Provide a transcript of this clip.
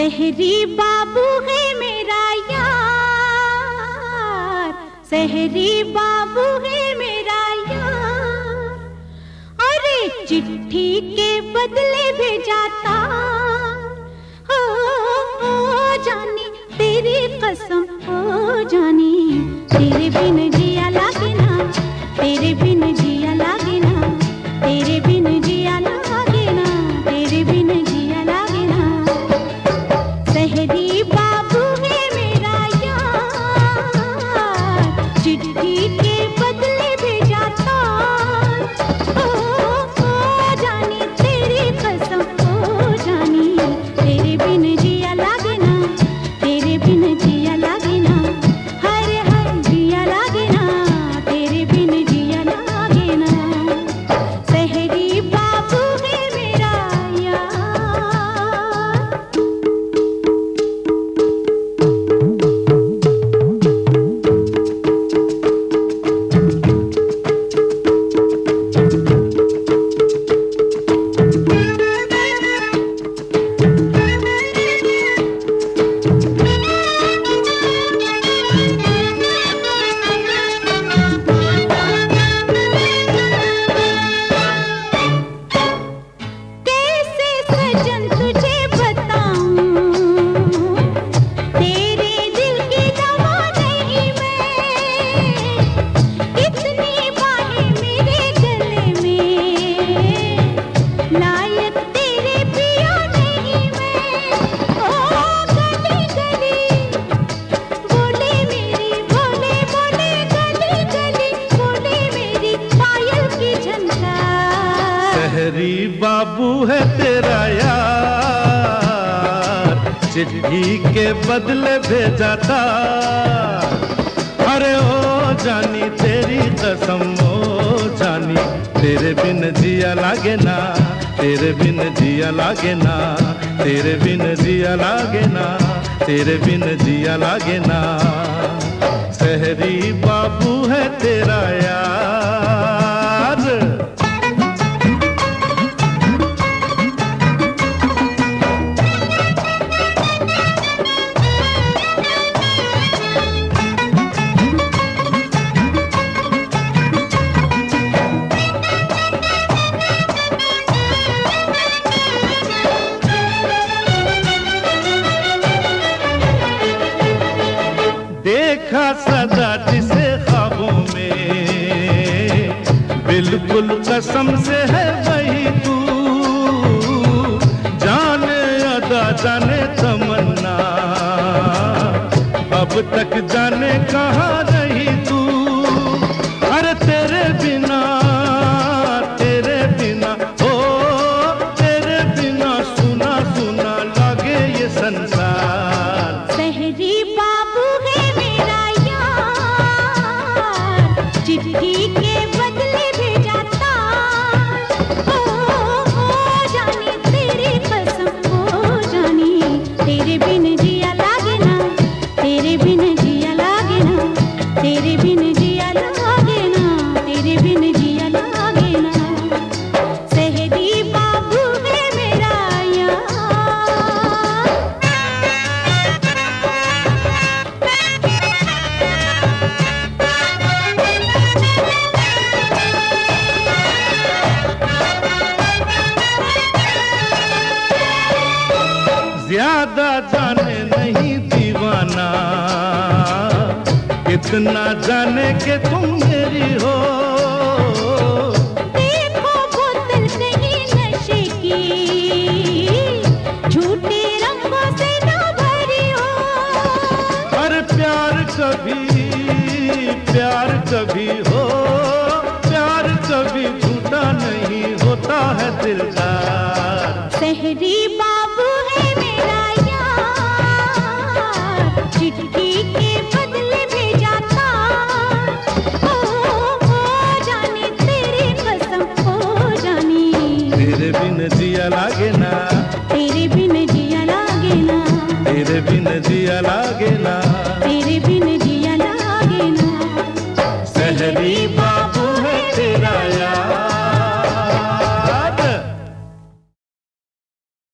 सहरी बाबू है मेरा यार, सहरी बाबू है मेरा यार। अरे चिट्ठी के बदले भेजाता हो जानी तेरी कसम, हो जानी तेरे बिन जिया लागे ना, तेरे बिन जिया लागे ना, तेरे बिन जिया लागे ना, तेरे बिन जिया लागे ना। सहरी बाबू है मेरा यार, चिट्ठी के बदले भेजाता हो जानी तेरी कसम, हो जानी तेरे बिन जिया लागे ना, तेरे बिन जिया लागे ना, हर हर जिया लागे ना, तेरे बिन जिया लागे ना। सहरी बाबू है मेरा यार। कैसे सजन तुझे बताऊं, तेरे दिल की दवा नहीं मैं, इतनी बाहें मेरे गले में, लायक तेरे पिया नहीं मैं। ओ गली गली बोले मेरी, बोले बोले गली गली बोले मेरी पायल की झनकार। सहरी बाबू है तेरा यार, चिट्ठी के बदले भेजाता। अरे ओ जानी तेरी कसम, ओ जानी तेरे बिन जिया लागे ना, तेरे बिन जिया लागे ना, तेरे बिन जिया लागे ना, तेरे बिन जिया लागे ना। सहरी बाबू है तेरा यार। देखा सदा जिसे ख्वाबों में, बिल्कुल कसम से है वही तू। जाने अदा जाने तमन्ना, अब तक जाने कहाँ रही तू। अरे तेरे बिना ओ तेरे बिना सुना सुना लागे ये संसार। सहरी बाबू है मेरा यार, चिट्ठी के बदले भेजाता हो जानी तेरी कसम, हो जानी तेरे बिन जिया लागे ना, तेरे बिन जिया लागे ना, तेरे बिन जिया लागे ना, तेरे बिन जिया लागे ना। सहरी बाबू है मेरा यार। ज्यादा जाने नहीं दीवाना, इतना जाने के तुम मेरी हो। देखो बोतल कहीं नशे की, झूठे रंगों से न भरी हो। अरे प्यार कभी हो, प्यार कभी झूठा नहीं होता है दिलदार। सहरी